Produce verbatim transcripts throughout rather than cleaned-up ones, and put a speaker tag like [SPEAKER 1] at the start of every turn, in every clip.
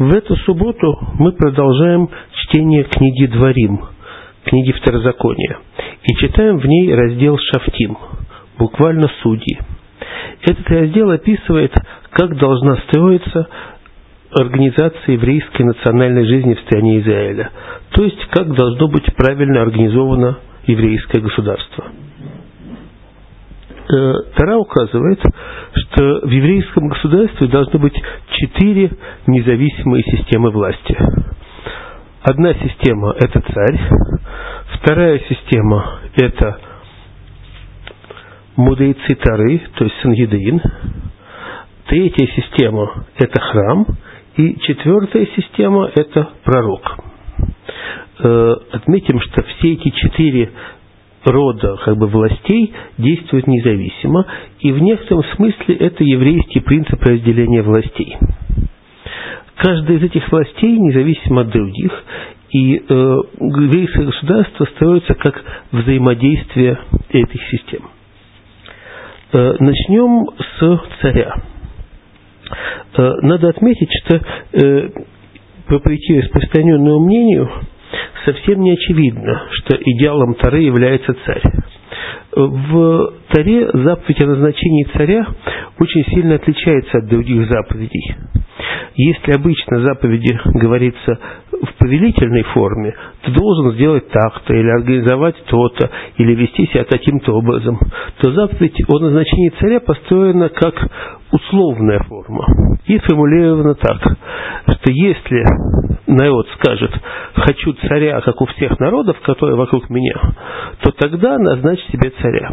[SPEAKER 1] В эту субботу мы продолжаем чтение книги Дворим, книги Второзакония, и читаем в ней раздел Шафтим, буквально судьи. Этот раздел описывает, как должна строиться организация еврейской национальной жизни в стране Израиля, то есть как должно быть правильно организовано еврейское государство. Тора указывает, что в еврейском государстве должны быть четыре независимые системы власти. Одна система – это царь, вторая система – это мудрейцы Торы, то есть Сангедрин, третья система – это храм, и четвертая система – это пророк. Отметим, что все эти четыре рода как бы властей действуют независимо, и в некотором смысле это еврейский принцип разделения властей. Каждая из этих властей независимо от других, и э, еврейское государство строится как взаимодействие этих систем. Э, начнем с царя. Э, надо отметить, что э, вопреки распространенному мнению, совсем не очевидно, что идеалом Торы является царь. В Торе заповедь о назначении царя очень сильно отличается от других заповедей. Если обычно в заповеди говорится в повелительной форме, ты должен сделать так-то, или организовать то-то, или вести себя таким-то образом, то заповедь о назначении царя построена как условная форма и сформулирована так, что если народ скажет «хочу царя, как у всех народов, которые вокруг меня», то тогда назначь себе царя.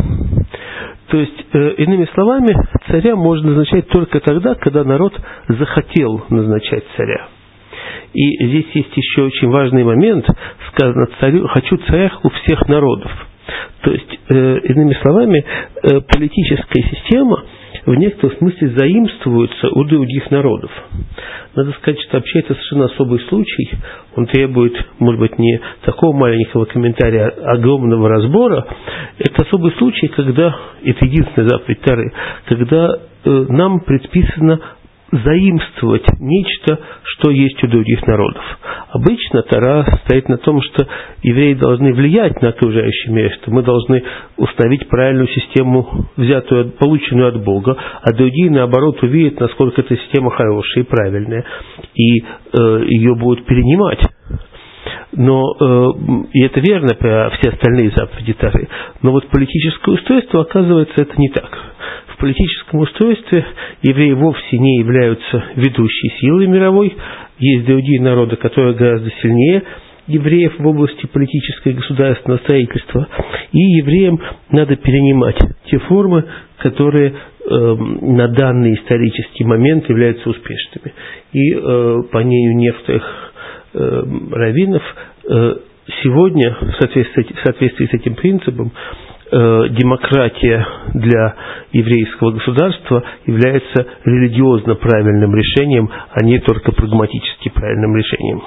[SPEAKER 1] То есть, э, иными словами, царя можно назначать только тогда, когда народ захотел назначать царя. И здесь есть еще очень важный момент, сказано царю, «хочу царя у всех народов». То есть, э, иными словами, э, политическая система в некотором смысле заимствуется у других народов. Надо сказать, что вообще это совершенно особый случай. Он требует, может быть, не такого маленького комментария, а огромного разбора. Это особый случай, когда, это единственная заповедь Торы, когда э, нам предписано заимствовать нечто, что есть у других народов. Обычно Тора стоит на том, что евреи должны влиять на окружающий мир, что мы должны установить правильную систему, взятую, полученную от Бога, а другие, наоборот, увидят, насколько эта система хорошая и правильная, и э, ее будут перенимать. Но, э, и это верно про все остальные заповеди Торы, но вот политическое устройство, оказывается, это не так. В политическом устройстве евреи вовсе не являются ведущей силой мировой. Есть другие народы, которые гораздо сильнее евреев в области политического и государственного строительства. И евреям надо перенимать те формы, которые э, на данный исторический момент являются успешными. И э, по мнению некоторых э, раввинов, э, сегодня в соответствии, в соответствии с этим принципом демократия для еврейского государства является религиозно правильным решением, а не только прагматически правильным решением.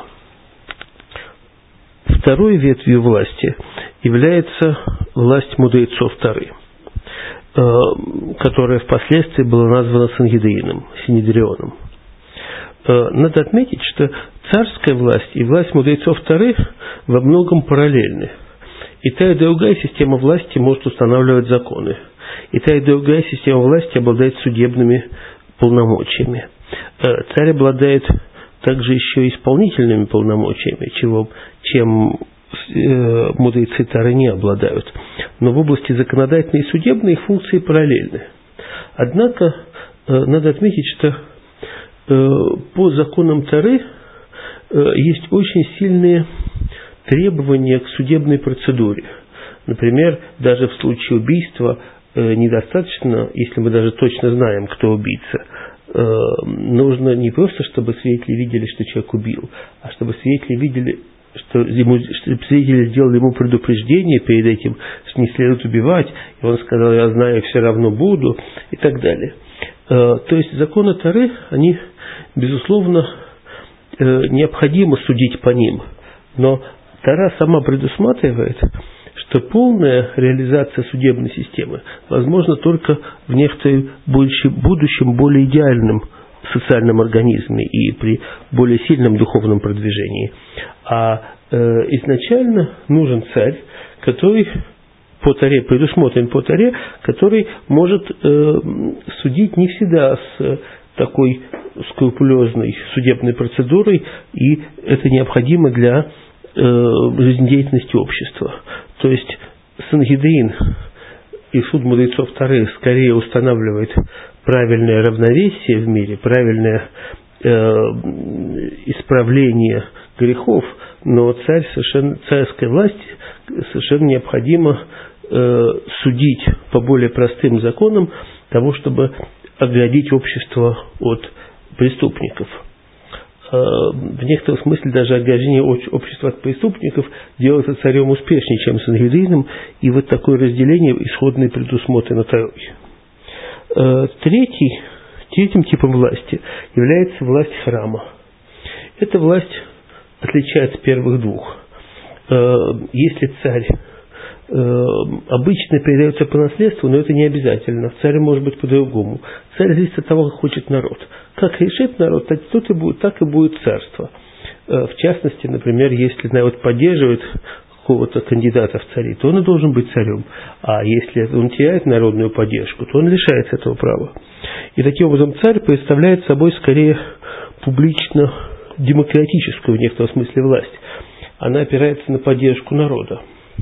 [SPEAKER 1] Второй ветвью власти является власть мудрецов Торы, которая впоследствии была названа Сангедрином, Синедрионом. Надо отметить, что царская власть и власть мудрецов Торы во многом параллельны. И та и другая система власти может устанавливать законы. И та и другая система власти обладает судебными полномочиями. Царь обладает также еще исполнительными полномочиями, чего, чем э, мудрецы Торы не обладают. Но в области законодательной и судебной их функции параллельны. Однако э, надо отметить, что э, по законам Торы э, есть очень сильные требования к судебной процедуре. Например, даже в случае убийства э, недостаточно, если мы даже точно знаем, кто убийца, э, нужно не просто, чтобы свидетели видели, что человек убил, а чтобы свидетели видели, что, ему, чтобы свидетели сделали ему предупреждение перед этим, что не следует убивать, и он сказал, я знаю, все равно буду, и так далее. Э, то есть законы Торы, они, безусловно, э, необходимо судить по ним, но Тора сама предусматривает, что полная реализация судебной системы возможна только в некотором будущем более идеальном социальном организме и при более сильном духовном продвижении. А э, изначально нужен царь, который по Торе, предусмотрен по Торе, который может э, судить не всегда с такой скрупулезной судебной процедурой, и это необходимо для э, жизнедеятельности общества. То есть Сангедрин и суд мудрецов Торы скорее устанавливает правильное равновесие в мире, правильное э, исправление грехов, но царь совершенно, царская власть совершенно необходимо э, судить по более простым законам того, чтобы оградить общество от преступников. В некотором смысле даже ограждение общества от преступников делается царем успешнее, чем Сангедрином, и вот такое разделение исходное предусмотрено Торой. Третий, третьим типом власти является власть храма. Эта власть отличается от первых двух. Если царь обычно передается по наследству, но это не обязательно. Царь может быть по-другому. Царь зависит от того, как хочет народ. Как решит народ, так, тот и будет, так и будет царство. В частности, например, если народ поддерживает какого-то кандидата в цари, то он и должен быть царем. А если он теряет народную поддержку, то он лишается этого права. И таким образом царь представляет собой скорее публично-демократическую в некотором смысле власть. Она опирается на поддержку народа.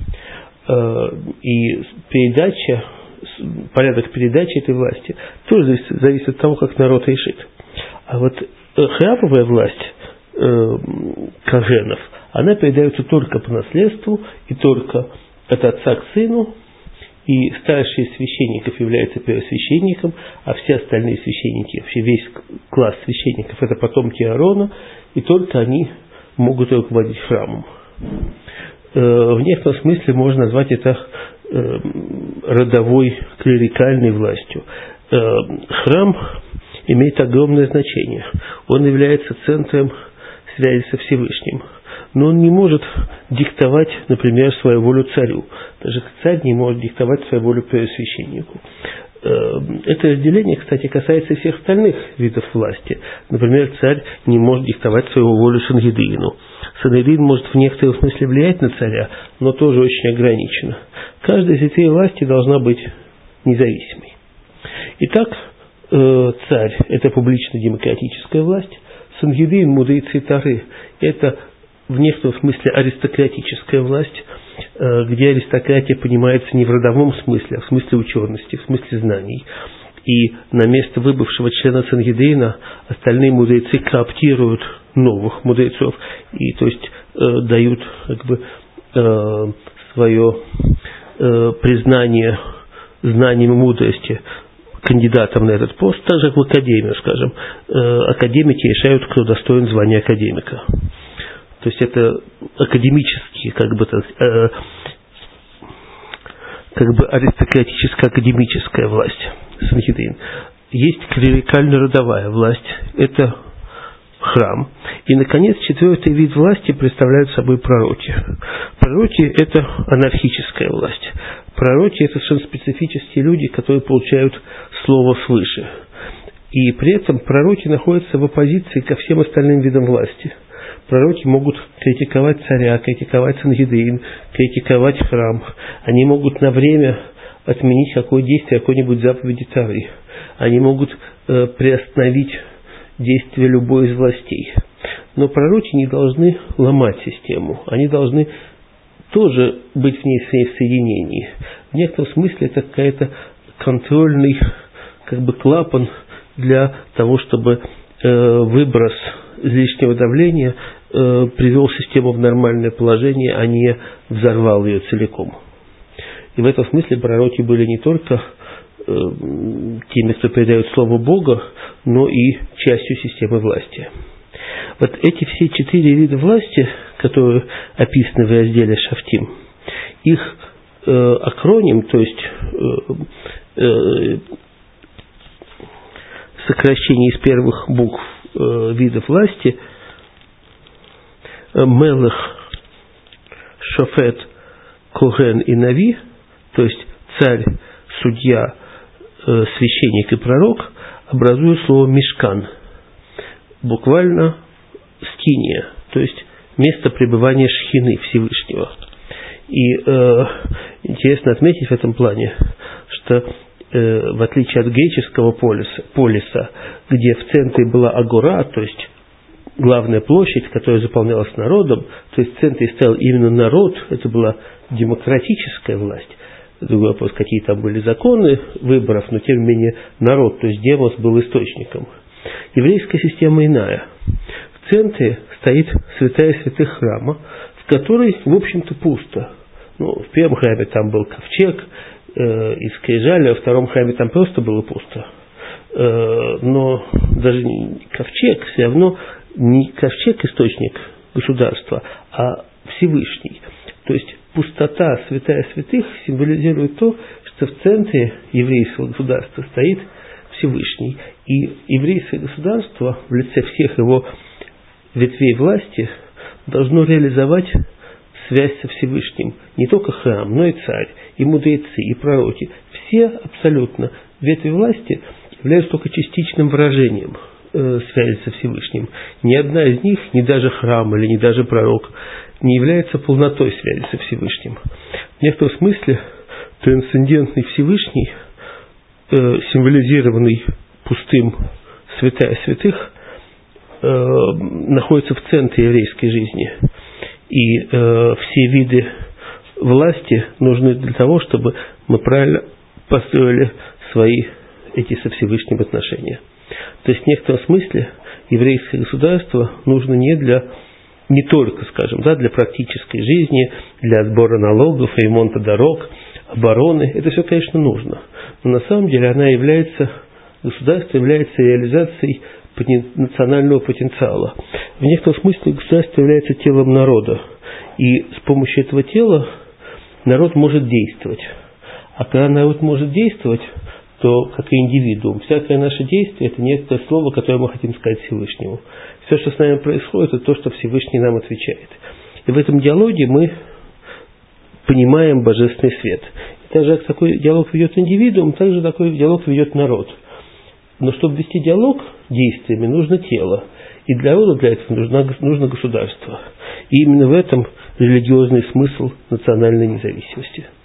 [SPEAKER 1] И передача, порядок передачи этой власти тоже зависит, зависит от того, как народ решит. А вот храмовая власть э, кагенов, она передается только по наследству и только от отца к сыну, и старший из священников является первосвященником, а все остальные священники, вообще весь класс священников, это потомки Аарона, и только они могут руководить храмом. В некотором смысле можно назвать это родовой клерикальной властью. Храм имеет огромное значение. Он является центром связи со Всевышним. Но он не может диктовать, например, свою волю царю. Даже царь не может диктовать свою волю первосвященнику. Это разделение, кстати, касается всех остальных видов власти. Например, царь не может диктовать свою волю Сангедрину. Сангедрин может в некотором смысле влиять на царя, но тоже очень ограниченно. Каждая из этих властей должна быть независимой. Итак, царь – это публично-демократическая власть. Сангедрин, мудрецы Торы – это в некотором смысле аристократическая власть, где аристократия понимается не в родовом смысле, а в смысле учености, в смысле знаний. И на место выбывшего члена Сангедрина остальные мудрецы кооптируют новых мудрецов, и то есть э, дают как бы э, свое э, признание знанием и мудрости кандидатам на этот пост, так же как в академию, скажем. Э, академики решают, кто достоин звания академика. То есть это академические, как бы, э, как бы аристократическо-академическая власть Сангедрин. Есть клерикально-родовая власть, это храм. И, наконец, четвертый вид власти представляют собой пророки. Пророки – это анархическая власть. Пророки – это совершенно специфические люди, которые получают слово свыше. И при этом пророки находятся в оппозиции ко всем остальным видам власти. Пророки могут критиковать царя, критиковать Сангедрин, критиковать храм. Они могут на время отменить какое действие, какой-нибудь заповеди Торы. Они могут э, приостановить действие любой из властей. Но пророки не должны ломать систему. Они должны тоже быть в ней в соединении. В некотором смысле это какая-то контрольный как бы клапан для того, чтобы э, выброс излишнего давления э, привел систему в нормальное положение, а не взорвал ее целиком. И в этом смысле пророки были не только э, теми, кто передает слово Бога, но и частью системы власти. Вот эти все четыре вида власти, которые описаны в разделе Шафтим, их э, акроним, то есть э, э, сокращение из первых букв э, видов власти, э, Мелех, Шофет, Коген и Нави, то есть царь, судья, э, священник и пророк, образуют слово Мишкан. буквально скиния, то есть место пребывания Шхины Всевышнего. И э, интересно отметить в этом плане, что э, в отличие от греческого полиса, полиса, где в центре была агора, то есть главная площадь, которая заполнялась народом, то есть в центре стоял именно народ, это была демократическая власть. Другой вопрос, какие там были законы выборов, но тем не менее народ, то есть демос, был источником. Еврейская система иная. В центре стоит святая святых храма, в которой, в общем-то, пусто. Ну, в первом храме там был ковчег э, из скрижали, а во втором храме там просто было пусто. Э, но даже ковчег все равно не ковчег источник государства, а Всевышний. То есть пустота святая святых символизирует то, что в центре еврейского государства стоит Всевышний. И еврейское государство в лице всех его ветвей власти должно реализовать связь со Всевышним. Не только храм, но и царь, и мудрецы, и пророки. Все абсолютно ветви власти являются только частичным выражением э, связи со Всевышним. Ни одна из них, ни даже храм или ни даже пророк, не является полнотой связи со Всевышним. В некотором смысле трансцендентный Всевышний, э, символизированный пустым святая святых, э, находится в центре еврейской жизни. И э, все виды власти нужны для того, чтобы мы правильно построили свои эти со Всевышним отношения. То есть в некотором смысле еврейское государство нужно не для не только, скажем, да, для практической жизни, для сбора налогов, ремонта дорог, обороны. Это все, конечно, нужно. Но на самом деле она является, государство является реализацией национального потенциала. В некотором смысле государство является телом народа. И с помощью этого тела народ может действовать. А когда народ может действовать, то как и индивидуум, всякое наше действие – это некое слово, которое мы хотим сказать Всевышнему. Все, что с нами происходит, это то, что Всевышний нам отвечает. И в этом диалоге мы понимаем божественный свет. И также как такой диалог ведет индивидуум, также такой диалог ведет народ. Но чтобы вести диалог действиями, нужно тело. И для народа для этого нужно, нужно государство. И именно в этом религиозный смысл национальной независимости.